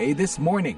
VOA This Morning.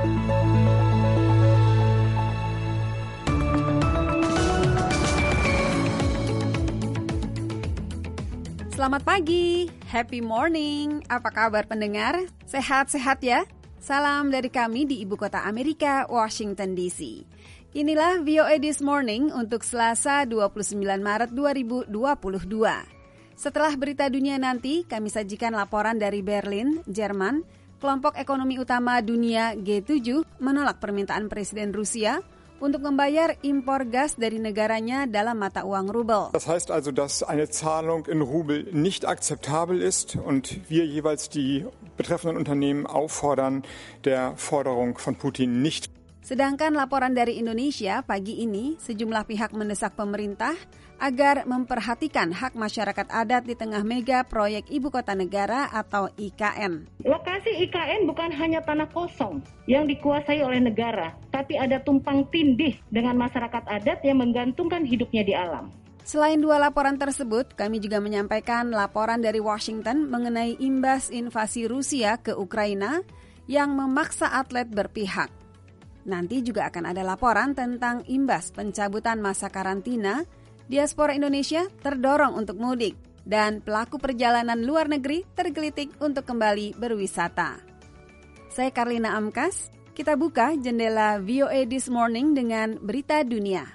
Selamat pagi, happy morning. Apa kabar pendengar? Sehat-sehat ya? Salam dari kami di ibu kota Amerika, Washington DC. Inilah VOA This Morning untuk Selasa 29 Maret 2022. Setelah berita dunia nanti, kami sajikan laporan dari Berlin, Jerman. Kelompok ekonomi utama dunia G7 menolak permintaan Presiden Rusia untuk membayar impor gas dari negaranya dalam mata uang Rubel. Das heißt also, dass eine Zahlung in Rubel nicht akzeptabel ist und wir jeweils die betreffenden Unternehmen auffordern, der Forderung von Putin nicht. Sedangkan laporan dari Indonesia pagi ini, sejumlah pihak mendesak pemerintah agar memperhatikan hak masyarakat adat di tengah mega proyek Ibu Kota Negara atau IKN. Lokasi IKN bukan hanya tanah kosong yang dikuasai oleh negara, tapi ada tumpang tindih dengan masyarakat adat yang menggantungkan hidupnya di alam. Selain dua laporan tersebut, kami juga menyampaikan laporan dari Washington mengenai imbas invasi Rusia ke Ukraina yang memaksa atlet berpihak. Nanti juga akan ada laporan tentang imbas pencabutan masa karantina, diaspora Indonesia terdorong untuk mudik, dan pelaku perjalanan luar negeri tergelitik untuk kembali berwisata. Saya Karlina Amkas, kita buka jendela VOA This Morning dengan berita dunia.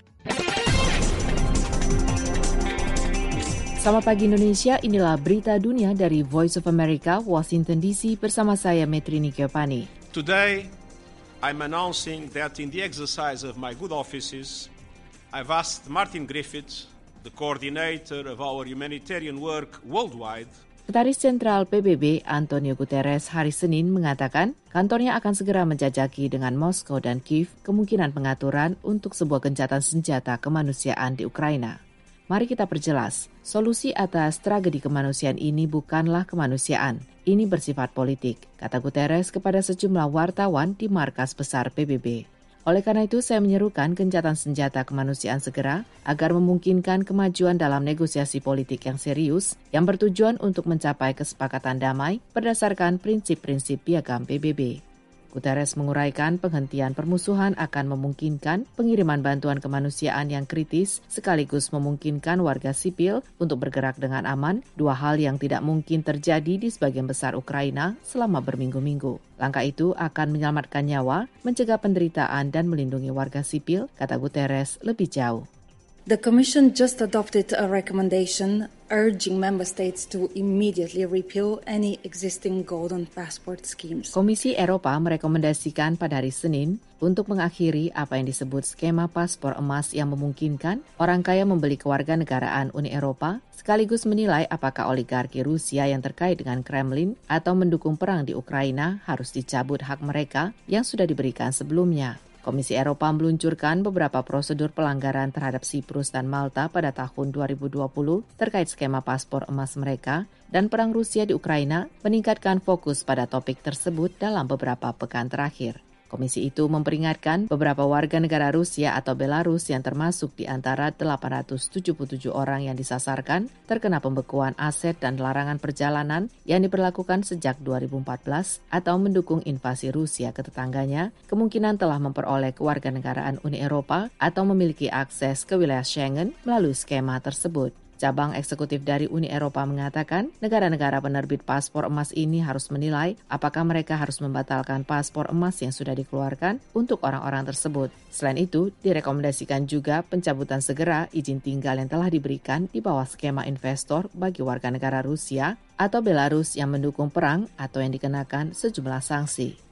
Selamat pagi Indonesia, inilah berita dunia dari Voice of America, Washington DC bersama saya Metrini Giovanni. Today, I'm announcing that in the exercise of my good offices, I've asked Martin Griffiths, the coordinator of our humanitarian work worldwide. Sekretaris Jenderal PBB Antonio Guterres hari Senin mengatakan kantornya akan segera menjajaki dengan Moskow dan Kiev kemungkinan pengaturan untuk sebuah gencatan senjata kemanusiaan di Ukraina. Mari kita perjelas, solusi atas tragedi kemanusiaan ini bukanlah kemanusiaan, ini bersifat politik, kata Guterres kepada sejumlah wartawan di markas besar PBB. Oleh karena itu, saya menyerukan gencatan senjata kemanusiaan segera agar memungkinkan kemajuan dalam negosiasi politik yang serius yang bertujuan untuk mencapai kesepakatan damai berdasarkan prinsip-prinsip piagam PBB. Guterres menguraikan penghentian permusuhan akan memungkinkan pengiriman bantuan kemanusiaan yang kritis sekaligus memungkinkan warga sipil untuk bergerak dengan aman, dua hal yang tidak mungkin terjadi di sebagian besar Ukraina selama berminggu-minggu. Langkah itu akan menyelamatkan nyawa, mencegah penderitaan dan melindungi warga sipil, kata Guterres lebih jauh. The Commission just adopted a recommendation urging member states to immediately repeal any existing golden passport schemes. Komisi Eropa merekomendasikan pada hari Senin untuk mengakhiri apa yang disebut skema paspor emas yang memungkinkan orang kaya membeli kewarganegaraan Uni Eropa, sekaligus menilai apakah oligarki Rusia yang terkait dengan Kremlin atau mendukung perang di Ukraina harus dicabut hak mereka yang sudah diberikan sebelumnya. Komisi Eropa meluncurkan beberapa prosedur pelanggaran terhadap Siprus dan Malta pada tahun 2020 terkait skema paspor emas mereka, dan perang Rusia di Ukraina meningkatkan fokus pada topik tersebut dalam beberapa pekan terakhir. Komisi itu memperingatkan beberapa warga negara Rusia atau Belarus yang termasuk di antara 877 orang yang disasarkan terkena pembekuan aset dan larangan perjalanan yang diberlakukan sejak 2014 atau mendukung invasi Rusia ke tetangganya, kemungkinan telah memperoleh kewarganegaraan Uni Eropa atau memiliki akses ke wilayah Schengen melalui skema tersebut. Cabang eksekutif dari Uni Eropa mengatakan negara-negara penerbit paspor emas ini harus menilai apakah mereka harus membatalkan paspor emas yang sudah dikeluarkan untuk orang-orang tersebut. Selain itu, direkomendasikan juga pencabutan segera izin tinggal yang telah diberikan di bawah skema investor bagi warga negara Rusia atau Belarus yang mendukung perang atau yang dikenakan sejumlah sanksi.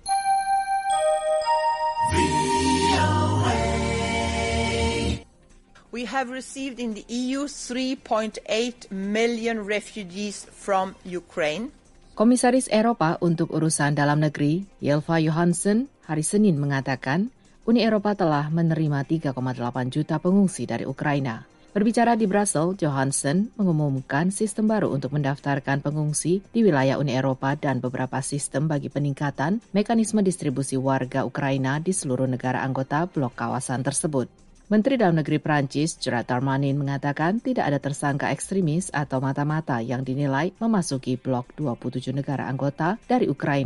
We have received in the EU 3.8 million refugees from Ukraine. Komisaris Eropa untuk urusan dalam negeri, Ylva Johansson, hari Senin mengatakan Uni Eropa telah menerima 3,8 juta pengungsi dari Ukraina. Berbicara di Brussels, Johansson mengumumkan sistem baru untuk mendaftarkan pengungsi di wilayah Uni Eropa dan beberapa sistem bagi peningkatan mekanisme distribusi warga Ukraina di seluruh negara anggota blok kawasan tersebut. Menteri Dalam Negeri Prancis, Gerard Darmanin, mengatakan tidak ada tersangka ekstremis atau mata-mata yang dinilai memasuki blok 27 negara anggota dari Ukraina.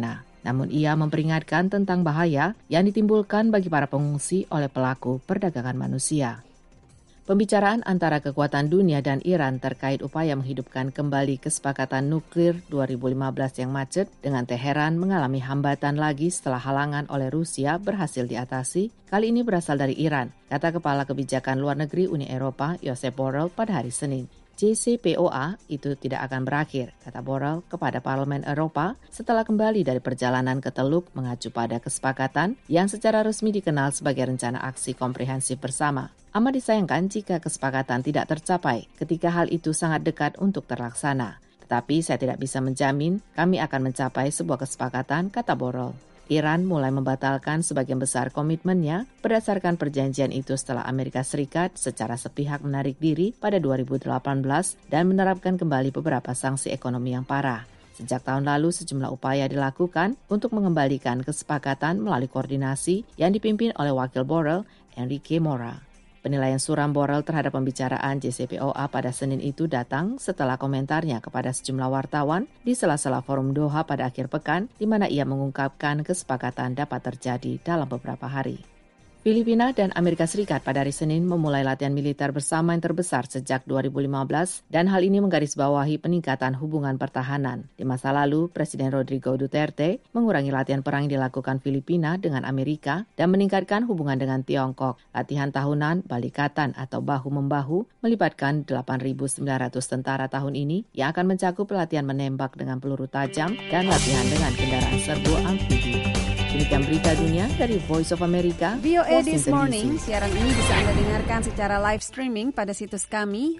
Namun ia memperingatkan tentang bahaya yang ditimbulkan bagi para pengungsi oleh pelaku perdagangan manusia. Pembicaraan antara kekuatan dunia dan Iran terkait upaya menghidupkan kembali kesepakatan nuklir 2015 yang macet dengan Teheran mengalami hambatan lagi setelah halangan oleh Rusia berhasil diatasi. Kali ini berasal dari Iran, kata Kepala Kebijakan Luar Negeri Uni Eropa, Josep Borrell pada hari Senin. JCPOA itu tidak akan berakhir, kata Borrell kepada Parlemen Eropa setelah kembali dari perjalanan ke Teluk mengacu pada kesepakatan yang secara resmi dikenal sebagai Rencana Aksi Komprehensif Bersama. Amat disayangkan jika kesepakatan tidak tercapai ketika hal itu sangat dekat untuk terlaksana. Tetapi saya tidak bisa menjamin kami akan mencapai sebuah kesepakatan, kata Borrell. Iran mulai membatalkan sebagian besar komitmennya berdasarkan perjanjian itu setelah Amerika Serikat secara sepihak menarik diri pada 2018 dan menerapkan kembali beberapa sanksi ekonomi yang parah. Sejak tahun lalu sejumlah upaya dilakukan untuk mengembalikan kesepakatan melalui koordinasi yang dipimpin oleh Wakil Borrell, Enrique Mora. Penilaian suram Borrell terhadap pembicaraan JCPOA pada Senin itu datang setelah komentarnya kepada sejumlah wartawan di sela-sela forum Doha pada akhir pekan, di mana ia mengungkapkan kesepakatan dapat terjadi dalam beberapa hari. Filipina dan Amerika Serikat pada hari Senin memulai latihan militer bersama yang terbesar sejak 2015 dan hal ini menggarisbawahi peningkatan hubungan pertahanan. Di masa lalu, Presiden Rodrigo Duterte mengurangi latihan perang yang dilakukan Filipina dengan Amerika dan meningkatkan hubungan dengan Tiongkok. Latihan tahunan Balikatan atau Bahu-Membahu melibatkan 8.900 tentara tahun ini yang akan mencakup latihan menembak dengan peluru tajam dan latihan dengan kendaraan serbu amfibi. Demikian berita dunia dari Voice of America, VOA This Morning. Siaran ini bisa Anda dengarkan secara live streaming pada situs kami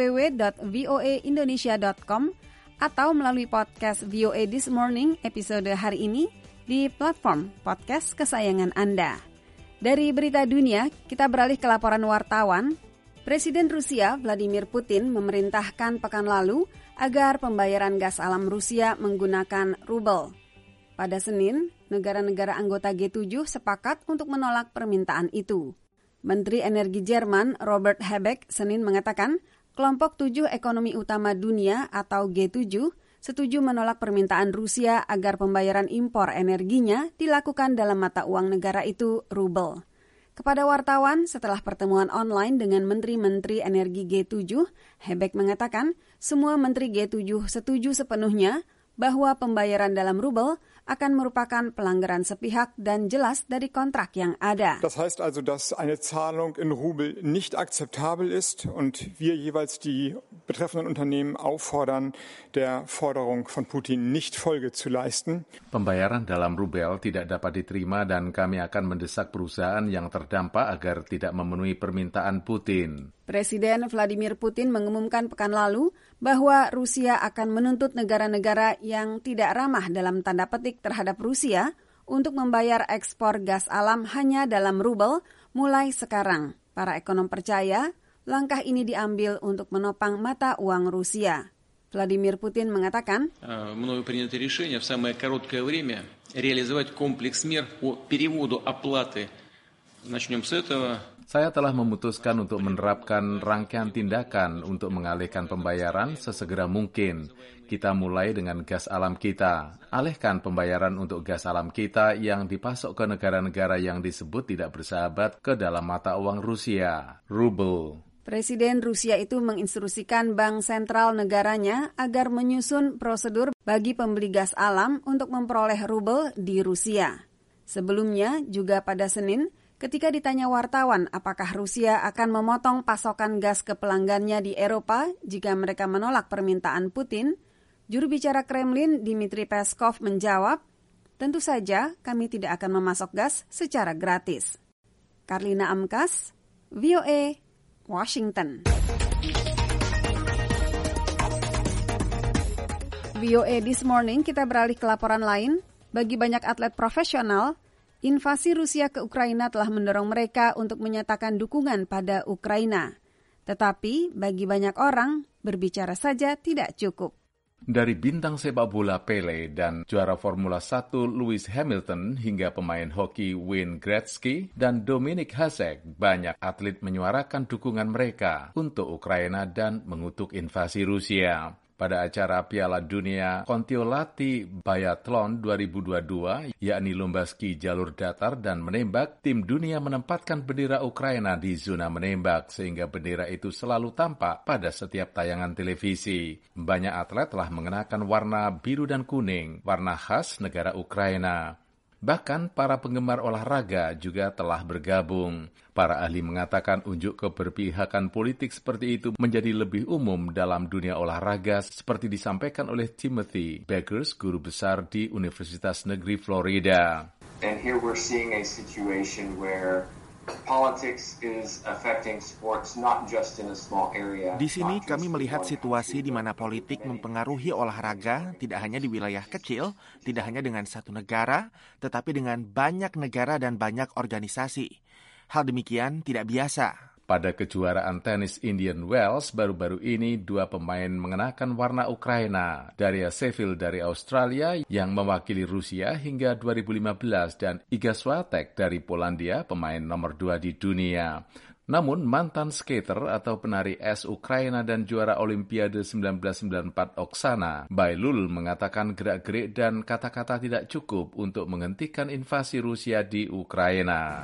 www.voaindonesia.com atau melalui podcast VOA This Morning episode hari ini di platform podcast kesayangan Anda. Dari berita dunia, kita beralih ke laporan wartawan. Presiden Rusia Vladimir Putin memerintahkan pekan lalu agar pembayaran gas alam Rusia menggunakan rubel. Pada Senin, negara-negara anggota G7 sepakat untuk menolak permintaan itu. Menteri Energi Jerman Robert Habeck Senin mengatakan, kelompok 7 ekonomi utama dunia atau G7 setuju menolak permintaan Rusia agar pembayaran impor energinya dilakukan dalam mata uang negara itu, rubel. Kepada wartawan setelah pertemuan online dengan menteri-menteri energi G7, Habeck mengatakan semua menteri G7 setuju sepenuhnya bahwa pembayaran dalam rubel akan merupakan pelanggaran sepihak dan jelas dari kontrak yang ada. Das heißt also, dass eine Zahlung in Rubel nicht akzeptabel ist und wir jeweils die betreffenden Unternehmen auffordern, der Forderung von Putin nicht Folge zu leisten. Pembayaran dalam rubel tidak dapat diterima dan kami akan mendesak perusahaan yang terdampak agar tidak memenuhi permintaan Putin. Presiden Vladimir Putin mengumumkan pekan lalu bahwa Rusia akan menuntut negara-negara yang tidak ramah dalam tanda petik terhadap Rusia untuk membayar ekspor gas alam hanya dalam rubel mulai sekarang. Para ekonom percaya langkah ini diambil untuk menopang mata uang Rusia. Vladimir Putin mengatakan, мною принято решение в самое короткое время реализовать комплекс мер по переводу оплаты. Начнем с этого. Saya telah memutuskan untuk menerapkan rangkaian tindakan untuk mengalihkan pembayaran sesegera mungkin. Kita mulai dengan gas alam kita. Alihkan pembayaran untuk gas alam kita yang dipasok ke negara-negara yang disebut tidak bersahabat ke dalam mata uang Rusia, rubel. Presiden Rusia itu menginstruksikan bank sentral negaranya agar menyusun prosedur bagi pembeli gas alam untuk memperoleh rubel di Rusia. Sebelumnya, juga pada Senin, ketika ditanya wartawan apakah Rusia akan memotong pasokan gas ke pelanggannya di Eropa jika mereka menolak permintaan Putin, juru bicara Kremlin Dmitry Peskov menjawab, tentu saja kami tidak akan memasok gas secara gratis. Karlina Amkas, VOA, Washington. VOA This Morning, kita beralih ke laporan lain. Bagi banyak atlet profesional, invasi Rusia ke Ukraina telah mendorong mereka untuk menyatakan dukungan pada Ukraina. Tetapi bagi banyak orang, berbicara saja tidak cukup. Dari bintang sepak bola Pele dan juara Formula 1 Lewis Hamilton hingga pemain hoki Wayne Gretzky dan Dominik Hasek, banyak atlet menyuarakan dukungan mereka untuk Ukraina dan mengutuk invasi Rusia. pada acara Piala Dunia Kontiolahti Biathlon 2022, yakni lomba ski jalur datar dan menembak, tim dunia menempatkan bendera Ukraina di zona menembak, sehingga bendera itu selalu tampak pada setiap tayangan televisi. Banyak atlet telah mengenakan warna biru dan kuning, warna khas negara Ukraina. Bahkan para penggemar olahraga juga telah bergabung. Para ahli mengatakan unjuk keberpihakan politik seperti itu menjadi lebih umum dalam dunia olahraga, seperti disampaikan oleh Timothy Beggers, guru besar di Universitas Negeri Florida. And here we're seeing a situation where politics is affecting sports not just in a small area. Di sini kami melihat situasi di mana politik mempengaruhi olahraga tidak hanya di wilayah kecil, tidak hanya dengan satu negara, tetapi dengan banyak negara dan banyak organisasi. Hal demikian tidak biasa. Pada kejuaraan tenis Indian Wells baru-baru ini, 2 pemain mengenakan warna Ukraina. Daria Sheffield dari Australia yang mewakili Rusia hingga 2015 dan Iga Swiatek dari Polandia, pemain nomor 2 di dunia. Namun mantan skater atau penari es Ukraina dan juara Olimpiade 1994 Oksana Bailul mengatakan gerak-gerik dan kata-kata tidak cukup untuk menghentikan invasi Rusia di Ukraina.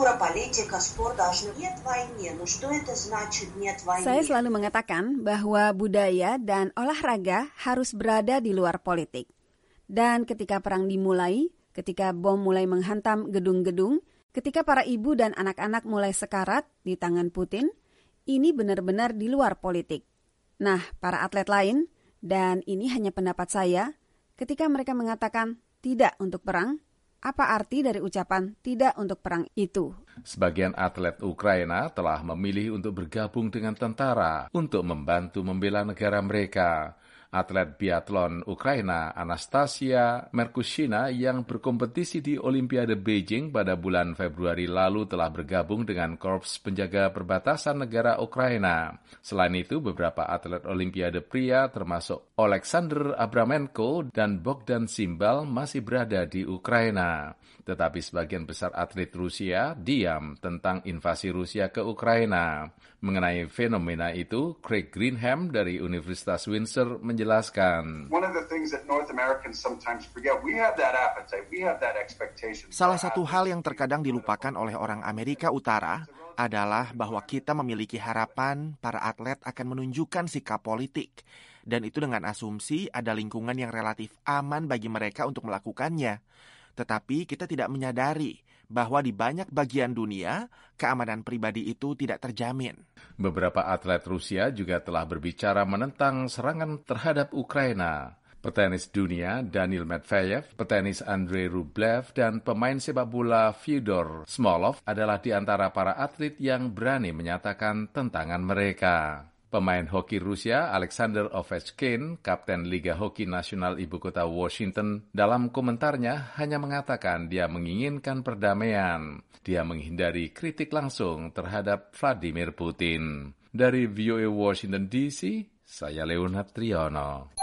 Saya selalu mengatakan bahwa budaya dan olahraga harus berada di luar politik. Dan ketika perang dimulai, ketika bom mulai menghantam gedung-gedung, ketika para ibu dan anak-anak mulai sekarat di tangan Putin, ini benar-benar di luar politik. Nah, para atlet lain, dan ini hanya pendapat saya, ketika mereka mengatakan tidak untuk perang, apa arti dari ucapan tidak untuk perang itu? Sebagian atlet Ukraina telah memilih untuk bergabung dengan tentara untuk membantu membela negara mereka. Atlet biathlon Ukraina Anastasia Merkushina yang berkompetisi di Olimpiade Beijing pada bulan Februari lalu telah bergabung dengan Korps Penjaga Perbatasan Negara Ukraina. Selain itu, beberapa atlet Olimpiade pria termasuk Oleksandr Abramenko dan Bogdan Simbal masih berada di Ukraina. Tetapi sebagian besar atlet Rusia diam tentang invasi Rusia ke Ukraina. Mengenai fenomena itu, Craig Greenham dari Universitas Windsor menjelaskan. Salah satu hal yang terkadang dilupakan oleh orang Amerika Utara adalah bahwa kita memiliki harapan para atlet akan menunjukkan sikap politik. Dan itu dengan asumsi ada lingkungan yang relatif aman bagi mereka untuk melakukannya. Tetapi kita tidak menyadari bahwa di banyak bagian dunia, keamanan pribadi itu tidak terjamin. Beberapa atlet Rusia juga telah berbicara menentang serangan terhadap Ukraina. Petenis dunia Daniil Medvedev, petenis Andrei Rublev, dan pemain sepak bola Fyodor Smolov adalah di antara para atlet yang berani menyatakan tentangan mereka. Pemain hoki Rusia Alexander Ovechkin, kapten Liga Hoki Nasional Ibu Kota Washington, dalam komentarnya hanya mengatakan dia menginginkan perdamaian. Dia menghindari kritik langsung terhadap Vladimir Putin. Dari VOA Washington DC, saya Leonard Triono.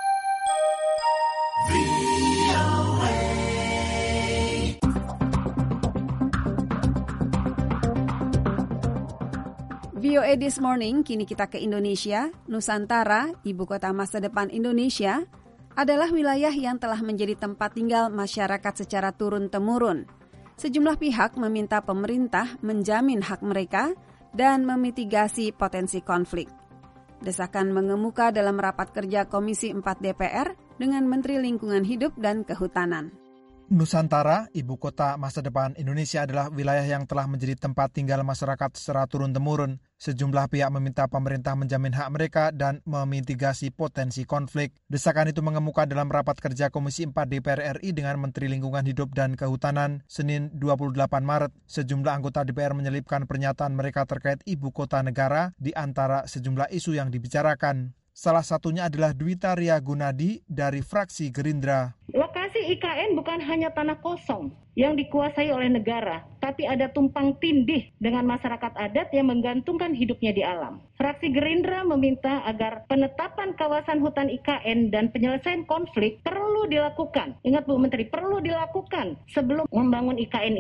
VOA This Morning, kini kita ke Indonesia. Nusantara, ibu kota masa depan Indonesia, adalah wilayah yang telah menjadi tempat tinggal masyarakat secara turun-temurun. Sejumlah pihak meminta pemerintah menjamin hak mereka dan memitigasi potensi konflik. Desakan mengemuka dalam rapat kerja Komisi 4 DPR dengan Menteri Lingkungan Hidup dan Kehutanan. Nusantara, ibu kota masa depan Indonesia adalah wilayah yang telah menjadi tempat tinggal masyarakat secara turun-temurun. Sejumlah pihak meminta pemerintah menjamin hak mereka dan memitigasi potensi konflik. Desakan itu mengemuka dalam rapat kerja Komisi 4 DPR RI dengan Menteri Lingkungan Hidup dan Kehutanan, Senin 28 Maret. Sejumlah anggota DPR menyelipkan pernyataan mereka terkait ibu kota negara di antara sejumlah isu yang dibicarakan. Salah satunya adalah Dwita Ria Gunadi dari fraksi Gerindra. Lokasi IKN bukan hanya tanah kosong yang dikuasai oleh negara, tapi ada tumpang tindih dengan masyarakat adat yang menggantungkan hidupnya di alam. Fraksi Gerindra meminta agar penetapan kawasan hutan IKN dan penyelesaian konflik perlu dilakukan. Ingat Bu Menteri, perlu dilakukan sebelum membangun IKN ini.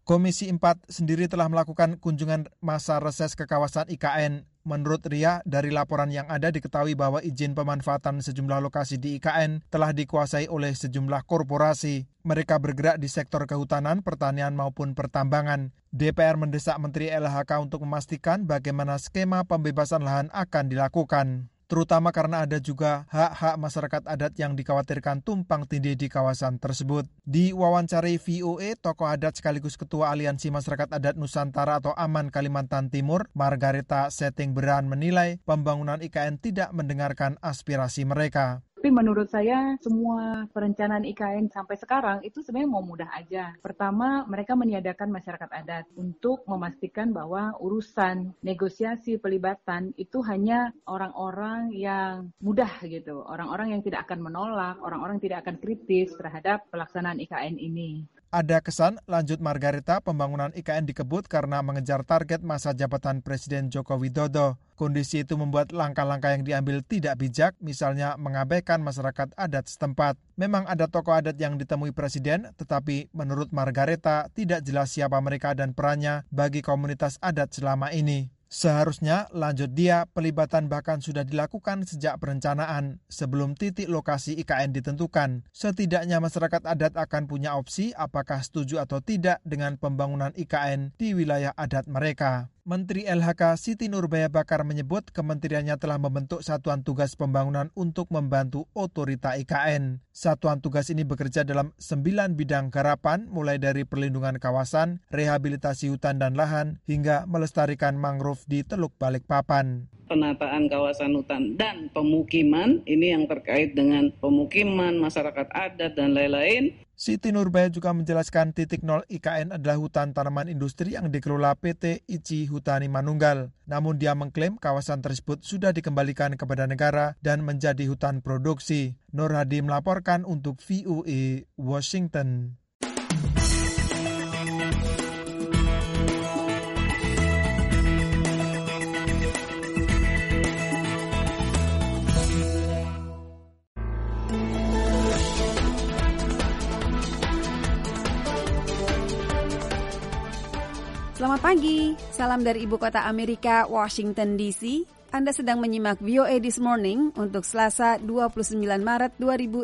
Komisi 4 sendiri telah melakukan kunjungan masa reses ke kawasan IKN. Menurut Ria, dari laporan yang ada diketahui bahwa izin pemanfaatan sejumlah lokasi di IKN telah dikuasai oleh sejumlah korporasi. Mereka bergerak di sektor kehutanan, pertanian maupun pertambangan. DPR mendesak Menteri LHK untuk memastikan bagaimana skema pembebasan lahan akan dilakukan. Terutama karena ada juga hak-hak masyarakat adat yang dikhawatirkan tumpang tindih di kawasan tersebut. Di wawancari VOA, tokoh adat sekaligus Ketua Aliansi Masyarakat Adat Nusantara atau AMAN Kalimantan Timur, Margarita Setingberan menilai pembangunan IKN tidak mendengarkan aspirasi mereka. Tapi menurut saya semua perencanaan IKN sampai sekarang itu sebenarnya mau mudah aja. Pertama, mereka meniadakan masyarakat adat untuk memastikan bahwa urusan negosiasi pelibatan itu hanya orang-orang yang mudah gitu. Orang-orang yang tidak akan menolak, orang-orang yang tidak akan kritis terhadap pelaksanaan IKN ini. Ada kesan, lanjut Margarita, pembangunan IKN dikebut karena mengejar target masa jabatan Presiden Joko Widodo. Kondisi itu membuat langkah-langkah yang diambil tidak bijak, misalnya mengabaikan masyarakat adat setempat. Memang ada tokoh adat yang ditemui Presiden, tetapi menurut Margarita tidak jelas siapa mereka dan perannya bagi komunitas adat selama ini. Seharusnya, lanjut dia, pelibatan bahkan sudah dilakukan sejak perencanaan. Sebelum titik lokasi IKN ditentukan, setidaknya masyarakat adat akan punya opsi apakah setuju atau tidak dengan pembangunan IKN di wilayah adat mereka. Menteri LHK Siti Nurbaya Bakar menyebut kementeriannya telah membentuk Satuan Tugas Pembangunan untuk membantu otorita IKN. Satuan tugas ini bekerja dalam 9 bidang garapan, mulai dari perlindungan kawasan, rehabilitasi hutan dan lahan, hingga melestarikan mangrove di Teluk Balikpapan. Penataan kawasan hutan dan pemukiman, ini yang terkait dengan pemukiman, masyarakat adat, dan lain-lain. Siti Nurbaya juga menjelaskan titik nol IKN adalah hutan tanaman industri yang dikelola PT ICI Hutani Manunggal. Namun dia mengklaim kawasan tersebut sudah dikembalikan kepada negara dan menjadi hutan produksi. Nur Hadi melaporkan untuk VOA Washington. Selamat pagi, salam dari Ibu Kota Amerika, Washington DC. Anda sedang menyimak VOA This Morning untuk Selasa 29 Maret 2022.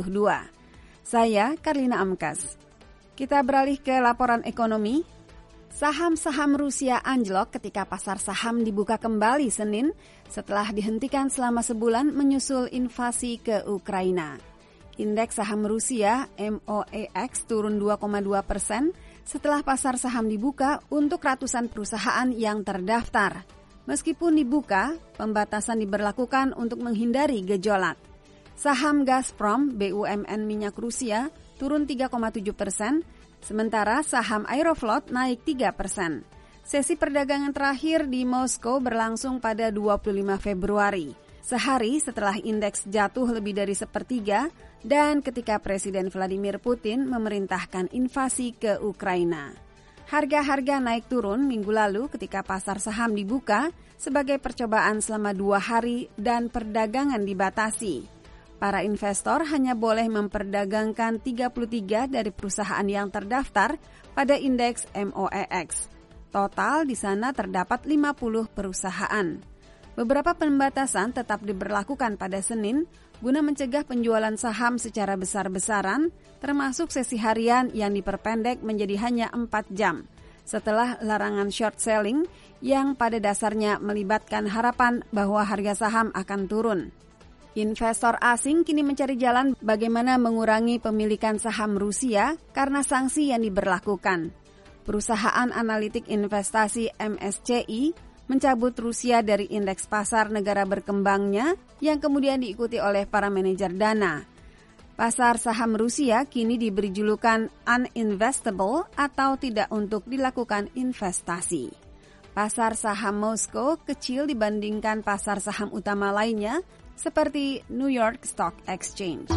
Saya Karlina Amkas. Kita beralih ke laporan ekonomi. Saham-saham Rusia anjlok ketika pasar saham dibuka kembali Senin setelah dihentikan selama sebulan menyusul invasi ke Ukraina. Indeks saham Rusia MOEX turun 2,2% setelah pasar saham dibuka untuk ratusan perusahaan yang terdaftar. Meskipun dibuka, pembatasan diberlakukan untuk menghindari gejolak. Saham Gazprom BUMN minyak Rusia turun 3,7%, sementara saham Aeroflot naik 3%. Sesi perdagangan terakhir di Moskow berlangsung pada 25 Februari. Sehari setelah indeks jatuh lebih dari sepertiga dan ketika Presiden Vladimir Putin memerintahkan invasi ke Ukraina. Harga-harga naik turun minggu lalu ketika pasar saham dibuka sebagai percobaan selama 2 hari dan perdagangan dibatasi. Para investor hanya boleh memperdagangkan 33 dari perusahaan yang terdaftar pada indeks MOEX. Total di sana terdapat 50 perusahaan. Beberapa pembatasan tetap diberlakukan pada Senin guna mencegah penjualan saham secara besar-besaran, termasuk sesi harian yang diperpendek menjadi hanya 4 jam, setelah larangan short selling yang pada dasarnya melibatkan harapan bahwa harga saham akan turun. Investor asing kini mencari jalan bagaimana mengurangi pemilikan saham Rusia karena sanksi yang diberlakukan. Perusahaan analitik investasi MSCI mencabut Rusia dari indeks pasar negara berkembangnya yang kemudian diikuti oleh para manajer dana. Pasar saham Rusia kini diberi julukan uninvestable atau tidak untuk dilakukan investasi. Pasar saham Moskow kecil dibandingkan pasar saham utama lainnya seperti New York Stock Exchange.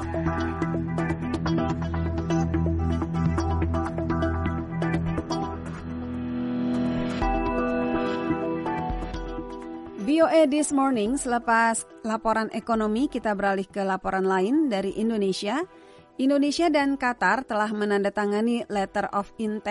VOA This Morning, selepas laporan ekonomi kita beralih ke laporan lain dari Indonesia. Indonesia dan Qatar telah menandatangani Letter of Intent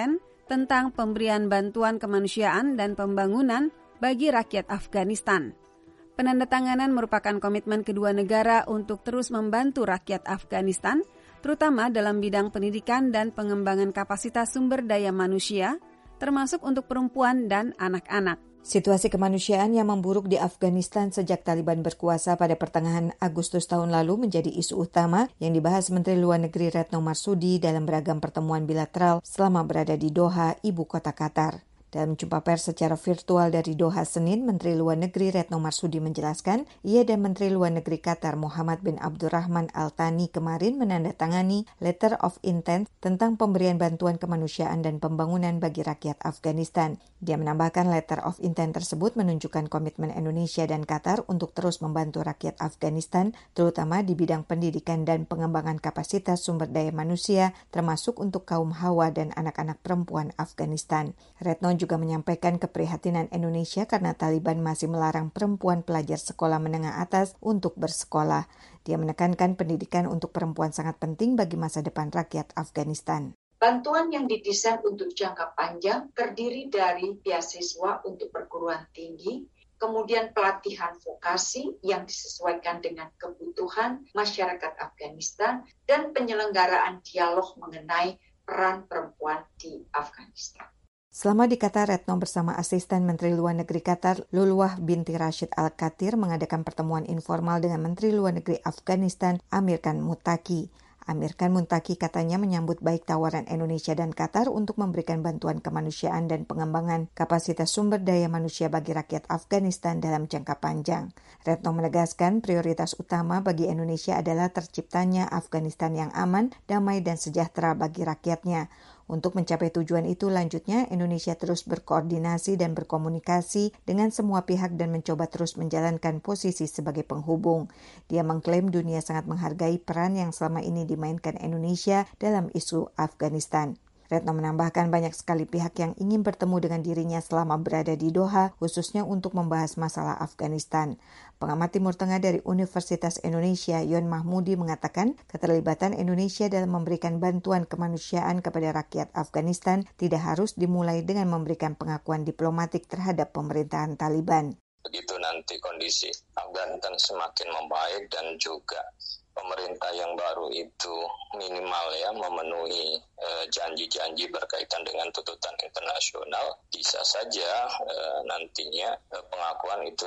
tentang pemberian bantuan kemanusiaan dan pembangunan bagi rakyat Afghanistan. Penandatanganan merupakan komitmen kedua negara untuk terus membantu rakyat Afghanistan, terutama dalam bidang pendidikan dan pengembangan kapasitas sumber daya manusia, termasuk untuk perempuan dan anak-anak. Situasi kemanusiaan yang memburuk di Afghanistan sejak Taliban berkuasa pada pertengahan Agustus tahun lalu menjadi isu utama yang dibahas Menteri Luar Negeri Retno Marsudi dalam beragam pertemuan bilateral selama berada di Doha, ibu kota Qatar. Dalam jumpa pers secara virtual dari Doha Senin, Menteri Luar Negeri Retno Marsudi menjelaskan, ia dan Menteri Luar Negeri Qatar Muhammad bin Abdurrahman Al Thani kemarin menandatangani Letter of Intent tentang pemberian bantuan kemanusiaan dan pembangunan bagi rakyat Afghanistan. Dia menambahkan Letter of Intent tersebut menunjukkan komitmen Indonesia dan Qatar untuk terus membantu rakyat Afghanistan, terutama di bidang pendidikan dan pengembangan kapasitas sumber daya manusia, termasuk untuk kaum Hawa dan anak-anak perempuan Afghanistan. Retno juga menyampaikan keprihatinan Indonesia karena Taliban masih melarang perempuan pelajar sekolah menengah atas untuk bersekolah. Dia menekankan pendidikan untuk perempuan sangat penting bagi masa depan rakyat Afghanistan. Bantuan yang didesain untuk jangka panjang terdiri dari beasiswa untuk perguruan tinggi, kemudian pelatihan vokasi yang disesuaikan dengan kebutuhan masyarakat Afghanistan, dan penyelenggaraan dialog mengenai peran perempuan di Afghanistan. Selama di Qatar, Retno bersama asisten Menteri Luar Negeri Qatar, Lulwah binti Rashid Al-Kathir, mengadakan pertemuan informal dengan Menteri Luar Negeri Afghanistan, Amir Khan Muttaqi. Amir Khan Muttaqi katanya menyambut baik tawaran Indonesia dan Qatar untuk memberikan bantuan kemanusiaan dan pengembangan kapasitas sumber daya manusia bagi rakyat Afghanistan dalam jangka panjang. Retno menegaskan prioritas utama bagi Indonesia adalah terciptanya Afghanistan yang aman, damai, dan sejahtera bagi rakyatnya. Untuk mencapai tujuan itu, lanjutnya Indonesia terus berkoordinasi dan berkomunikasi dengan semua pihak dan mencoba terus menjalankan posisi sebagai penghubung. Dia mengklaim dunia sangat menghargai peran yang selama ini dimainkan Indonesia dalam isu Afghanistan. Retno menambahkan banyak sekali pihak yang ingin bertemu dengan dirinya selama berada di Doha, khususnya untuk membahas masalah Afghanistan. Pengamat Timur Tengah dari Universitas Indonesia, Yon Mahmudi, mengatakan keterlibatan Indonesia dalam memberikan bantuan kemanusiaan kepada rakyat Afghanistan tidak harus dimulai dengan memberikan pengakuan diplomatik terhadap pemerintahan Taliban. Begitu nanti kondisi Afghanistan semakin membaik dan juga pemerintah yang baru itu minimal memenuhi janji-janji berkaitan dengan tuntutan internasional, bisa saja nantinya pengakuan itu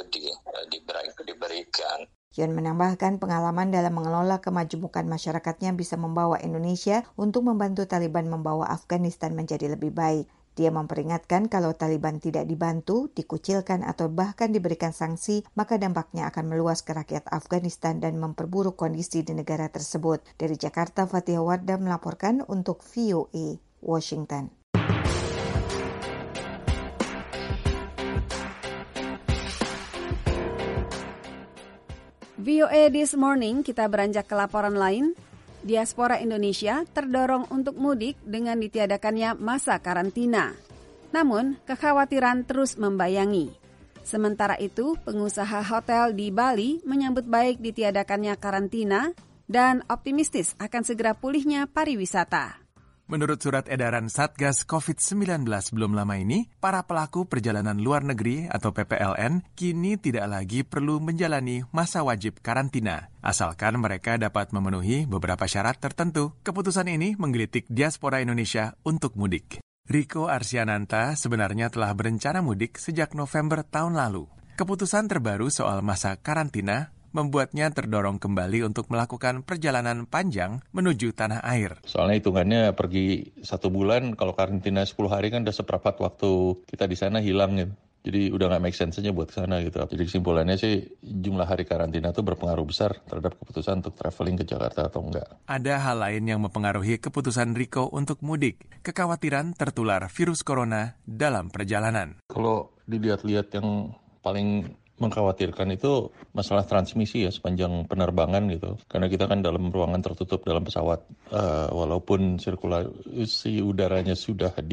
diberikan. Yon menambahkan pengalaman dalam mengelola kemajemukan masyarakatnya bisa membawa Indonesia untuk membantu Taliban membawa Afghanistan menjadi lebih baik. Dia memperingatkan kalau Taliban tidak dibantu, dikucilkan atau bahkan diberikan sanksi, maka dampaknya akan meluas ke rakyat Afghanistan dan memperburuk kondisi di negara tersebut. Dari Jakarta, Fatihah Wardah melaporkan untuk VOA Washington. VOA This Morning, kita beranjak ke laporan lain. Diaspora Indonesia terdorong untuk mudik dengan ditiadakannya masa karantina. Namun, kekhawatiran terus membayangi. Sementara itu, pengusaha hotel di Bali menyambut baik ditiadakannya karantina dan optimistis akan segera pulihnya pariwisata. Menurut surat edaran Satgas COVID-19 belum lama ini, para pelaku perjalanan luar negeri atau PPLN kini tidak lagi perlu menjalani masa wajib karantina, asalkan mereka dapat memenuhi beberapa syarat tertentu. Keputusan ini menggelitik diaspora Indonesia untuk mudik. Riko Arsiananta sebenarnya telah berencana mudik sejak November tahun lalu. Keputusan terbaru soal masa karantina membuatnya terdorong kembali untuk melakukan perjalanan panjang menuju tanah air. Soalnya hitungannya pergi 1 bulan, kalau karantina 10 hari kan udah seperempat waktu kita di sana hilang gitu. Jadi udah nggak make sense aja buat ke sana gitu. Jadi kesimpulannya sih jumlah hari karantina itu berpengaruh besar terhadap keputusan untuk traveling ke Jakarta atau enggak. Ada hal lain yang mempengaruhi keputusan Riko untuk mudik. Kekhawatiran tertular virus corona dalam perjalanan. Kalau dilihat-lihat yang paling mengkhawatirkan itu masalah transmisi ya sepanjang penerbangan gitu. Karena kita kan dalam ruangan tertutup dalam pesawat. Walaupun sirkulasi udaranya sudah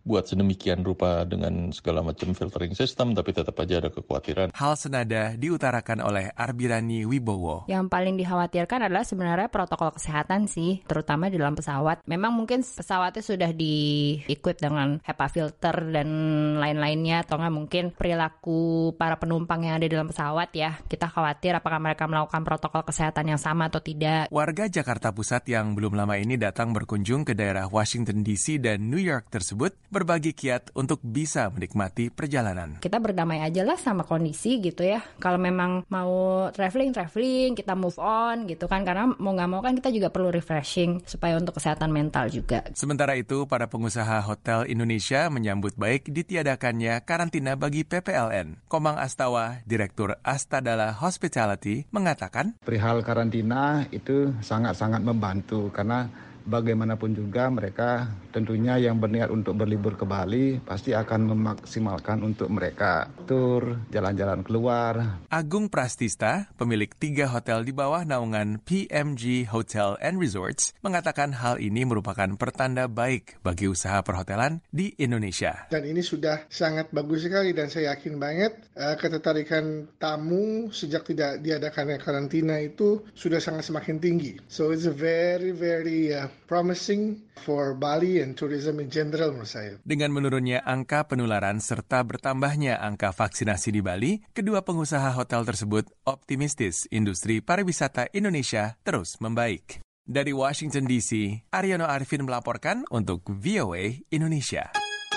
dibuat sedemikian rupa dengan segala macam filtering system, tapi tetap aja ada kekhawatiran. Hal senada diutarakan oleh Arbirani Wibowo. Yang paling dikhawatirkan adalah sebenarnya protokol kesehatan sih, terutama di dalam pesawat. Memang mungkin pesawatnya sudah di-equip dengan HEPA filter dan lain-lainnya, atau nggak mungkin perilaku para penumpang yang ada di dalam pesawat ya. Kita khawatir apakah mereka melakukan protokol kesehatan yang sama atau tidak. Warga Jakarta Pusat yang belum lama ini datang berkunjung ke daerah Washington DC dan New York tersebut berbagi kiat untuk bisa menikmati perjalanan. Kita berdamai aja lah sama kondisi gitu ya. Kalau memang mau traveling, kita move on gitu kan. Karena mau nggak mau kan kita juga perlu refreshing supaya untuk kesehatan mental juga. Sementara itu, para pengusaha hotel Indonesia menyambut baik ditiadakannya karantina bagi PPLN. Komang Astawa, Direktur Astadala Hospitality, mengatakan, perihal karantina itu sangat-sangat membantu karena bagaimanapun juga mereka tentunya yang berniat untuk berlibur ke Bali pasti akan memaksimalkan untuk mereka tur, jalan-jalan keluar. Agung Prastista, pemilik 3 hotel di bawah naungan PMG Hotel and Resorts, mengatakan hal ini merupakan pertanda baik bagi usaha perhotelan di Indonesia. Dan ini sudah sangat bagus sekali dan saya yakin banget ketertarikan tamu sejak tidak diadakannya karantina itu sudah sangat semakin tinggi. So it's a very promising for Bali and tourism in general menurut saya. Dengan menurunnya angka penularan serta bertambahnya angka vaksinasi di Bali, kedua pengusaha hotel tersebut optimistis industri pariwisata Indonesia terus membaik. Dari Washington DC, Aryono Arifin melaporkan untuk VOA Indonesia.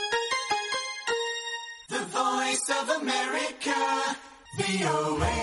The Voice of America, VOA.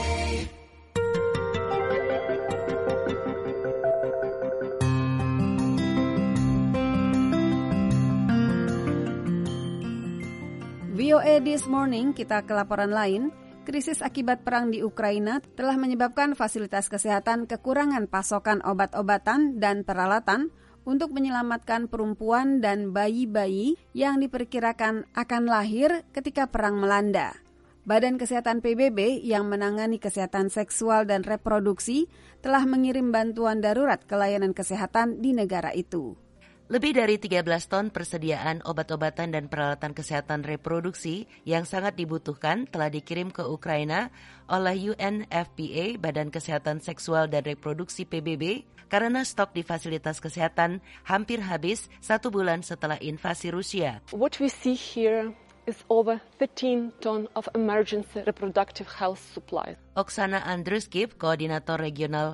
VOA This Morning, kita ke laporan lain. Krisis akibat perang di Ukraina telah menyebabkan fasilitas kesehatan kekurangan pasokan obat-obatan dan peralatan untuk menyelamatkan perempuan dan bayi-bayi yang diperkirakan akan lahir ketika perang melanda. Badan Kesehatan PBB yang menangani kesehatan seksual dan reproduksi telah mengirim bantuan darurat ke layanan kesehatan di negara itu. Lebih dari 13 ton persediaan obat-obatan dan peralatan kesehatan reproduksi yang sangat dibutuhkan telah dikirim ke Ukraina oleh UNFPA, Badan Kesehatan Seksual dan Reproduksi PBB, karena stok di fasilitas kesehatan hampir habis 1 bulan setelah invasi Rusia. What we see here is over 13 ton of emergency reproductive health supplies. Oksana Andruskiv, Koordinator Regional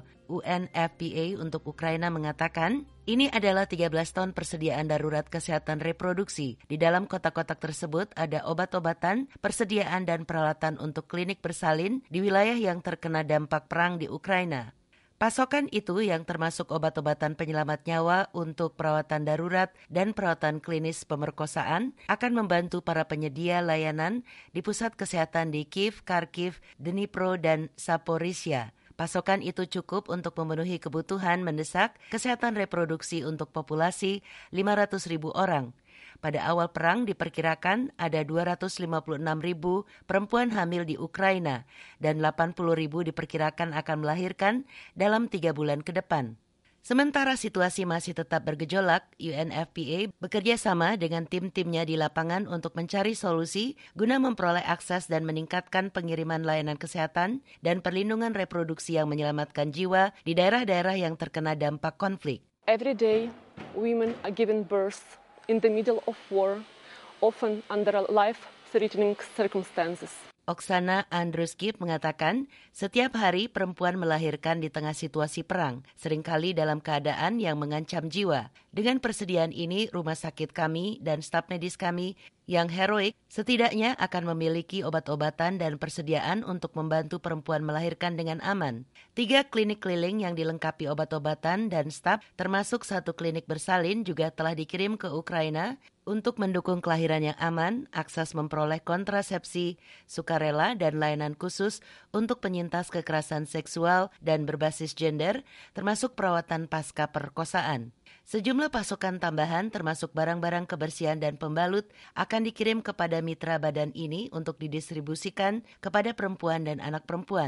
UNFPA untuk Ukraina, mengatakan, ini adalah 13 ton persediaan darurat kesehatan reproduksi. Di dalam kotak-kotak tersebut ada obat-obatan, persediaan dan peralatan untuk klinik bersalin di wilayah yang terkena dampak perang di Ukraina. Pasokan itu yang termasuk obat-obatan penyelamat nyawa untuk perawatan darurat dan perawatan klinis pemerkosaan akan membantu para penyedia layanan di pusat kesehatan di Kiev, Kharkiv, Dnipro, dan Zaporizhia. Pasokan itu cukup untuk memenuhi kebutuhan mendesak kesehatan reproduksi untuk populasi 500.000 orang. Pada awal perang diperkirakan ada 256.000 perempuan hamil di Ukraina dan 80.000 diperkirakan akan melahirkan dalam 3 bulan ke depan. Sementara situasi masih tetap bergejolak, UNFPA bekerja sama dengan tim-timnya di lapangan untuk mencari solusi guna memperoleh akses dan meningkatkan pengiriman layanan kesehatan dan perlindungan reproduksi yang menyelamatkan jiwa di daerah-daerah yang terkena dampak konflik. Every day, women are given birth in the middle of war, often under life-threatening circumstances. Oksana Andruskiv mengatakan, setiap hari perempuan melahirkan di tengah situasi perang, seringkali dalam keadaan yang mengancam jiwa. Dengan persediaan ini, rumah sakit kami dan staf medis kami yang heroik setidaknya akan memiliki obat-obatan dan persediaan untuk membantu perempuan melahirkan dengan aman. 3 klinik keliling yang dilengkapi obat-obatan dan staf, termasuk 1 klinik bersalin, juga telah dikirim ke Ukraina untuk mendukung kelahiran yang aman, akses memperoleh kontrasepsi, sukarela, dan layanan khusus untuk penyintas kekerasan seksual dan berbasis gender, termasuk perawatan pasca perkosaan. Sejumlah pasokan tambahan termasuk barang-barang kebersihan dan pembalut akan dikirim kepada mitra badan ini untuk didistribusikan kepada perempuan dan anak perempuan.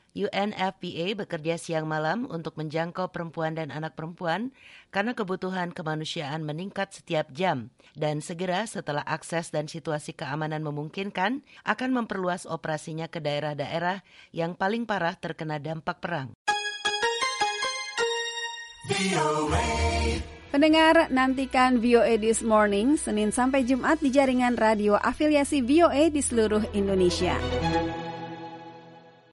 UNFPA bekerja siang malam untuk menjangkau perempuan dan anak perempuan karena kebutuhan kemanusiaan meningkat setiap jam dan segera setelah akses dan situasi keamanan memungkinkan akan memperluas operasinya ke daerah-daerah yang paling parah terkena dampak perang. Pendengar, nantikan VOA This Morning Senin sampai Jumat di jaringan radio afiliasi VOA di seluruh Indonesia.